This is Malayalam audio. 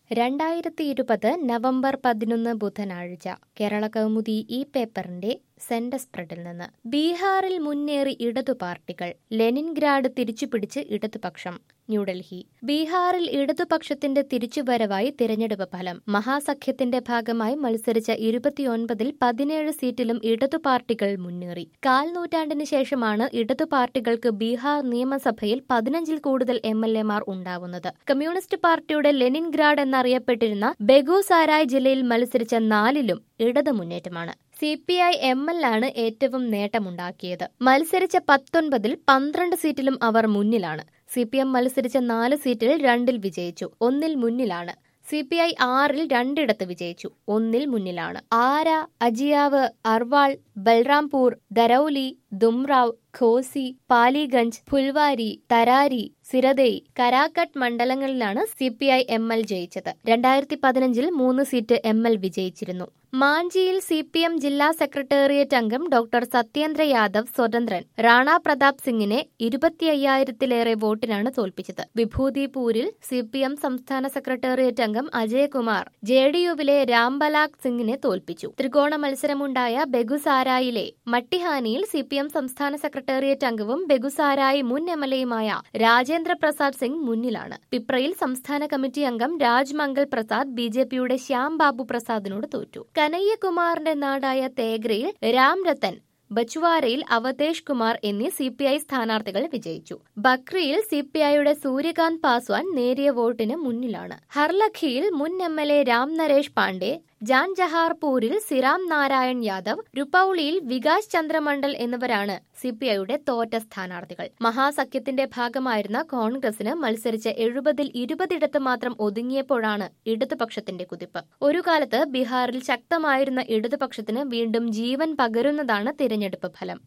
2020 നവംബർ 11 ബുധനാഴ്ച കേരള കൗമുദി ഈ പേപ്പറിന്റെ സെന്റർ സ്പ്രെഡിൽ നിന്ന് ബീഹാറിൽ മുന്നേറി ഇടതു പാർട്ടികൾ ലെനിൻഗ്രാഡ് തിരിച്ചുപിടിച്ച് ഇടതുപക്ഷം ന്യൂഡൽഹി ബീഹാറിൽ ഇടതുപക്ഷത്തിന്റെ തിരിച്ചുവരവായി തിരഞ്ഞെടുപ്പ് ഫലം മഹാസഖ്യത്തിന്റെ ഭാഗമായി മത്സരിച്ച 29ൽ 17 സീറ്റിലും ഇടതു പാർട്ടികൾ മുന്നേറി. കാൽനൂറ്റാണ്ടിന് ശേഷമാണ് ഇടതു പാർട്ടികൾക്ക് ബീഹാർ നിയമസഭയിൽ 15ൽ കൂടുതൽ MLA-മാർ ഉണ്ടാവുന്നത്. കമ്മ്യൂണിസ്റ്റ് പാർട്ടിയുടെ ലെനിൻഗ്രാഡ് എന്നറിയപ്പെട്ടിരുന്ന ബെഗുസാരായ് ജില്ലയിൽ മത്സരിച്ച 4ലും ഇടതു മുന്നേറ്റമാണ്. CPI ML ആണ് ഏറ്റവും നേട്ടമുണ്ടാക്കിയത്. മത്സരിച്ച 19ൽ 12 സീറ്റിലും അവർ മുന്നിലാണ്. CPM മത്സരിച്ച 4 സീറ്റിൽ 2ൽ വിജയിച്ചു, 1ൽ മുന്നിലാണ്. CPI 6ൽ 2 വിജയിച്ചു, 1ൽ മുന്നിലാണ്. ആര, അജിയാവ്, അർവാൾ, ബൽറാംപൂർ, ദരൌലി, ദുംറാവ്, ഘോസി, പാലിഗഞ്ച്, ഫുൽവാരി, തരാരി, സിരദൈ, കരാക്കട്ട് മണ്ഡലങ്ങളിലാണ് CPI ML ജയിച്ചത്. 2015ൽ 3 സീറ്റ് ML വിജയിച്ചിരുന്നു. മാഞ്ചിയിൽ CPM ജില്ലാ സെക്രട്ടേറിയറ്റ് അംഗം ഡോക്ടർ സത്യേന്ദ്ര യാദവ് സ്വതന്ത്രൻ റാണ പ്രതാപ് സിംഗിനെ 25,000-ലേറെ വോട്ടിനാണ് തോൽപ്പിച്ചത്. വിഭൂതിപൂരിൽ CPM സംസ്ഥാന സെക്രട്ടേറിയറ്റ് അംഗം അജയ് കുമാർ JDU-വിലെ രാംബലാക് സിംഗിനെ തോൽപ്പിച്ചു. ത്രികോണ മത്സരമുണ്ടായ ബെഗുസാരായിലെ മട്ടിഹാനിയിൽ CPM സംസ്ഥാന സെക്രട്ടേറിയറ്റ് അംഗവും ബെഗുസാരായി മുൻ MLA-യുമായ രാജേന്ദ്ര പ്രസാദ് സിംഗ് മുന്നിലാണ്. പിപ്രയിൽ സംസ്ഥാന കമ്മിറ്റി അംഗം രാജ് മംഗൾ പ്രസാദ് BJP-യുടെ ശ്യാം ബാബു പ്രസാദിനോട് തോറ്റു. കനയ്യകുമാറിന്റെ നാടായ തേഗ്രയിൽ രാം രത്തൻ, ബച്ചുവാരയിൽ അവതേഷ് കുമാർ എന്നീ CPI സ്ഥാനാർത്ഥികൾ വിജയിച്ചു. ബക്രിയിൽ CPI-യുടെ സൂര്യകാന്ത് പാസ്വാൻ നേരിയ വോട്ടിന് മുന്നിലാണ്. ഹർലഖിയിൽ മുൻ MLA രാം നരേഷ് പാണ്ഡെ, ജാൻജഹാർപൂരിൽ സിറാം നാരായൺ യാദവ്, രുപൌളിയിൽ വികാസ് ചന്ദ്രമണ്ഡൽ എന്നിവരാണ് CPI-യുടെ തോറ്റ സ്ഥാനാർത്ഥികൾ. മഹാസഖ്യത്തിന്റെ ഭാഗമായിരുന്ന കോൺഗ്രസിന് മത്സരിച്ച 70ൽ 20 മാത്രം ഒതുങ്ങിയപ്പോഴാണ് ഇടതുപക്ഷത്തിന്റെ കുതിപ്പ്. ഒരു കാലത്ത് ബീഹാറിൽ ശക്തമായിരുന്ന ഇടതുപക്ഷത്തിന് വീണ്ടും ജീവൻ പകരുന്നതാണ് തിരഞ്ഞെടുപ്പ് ഫലം.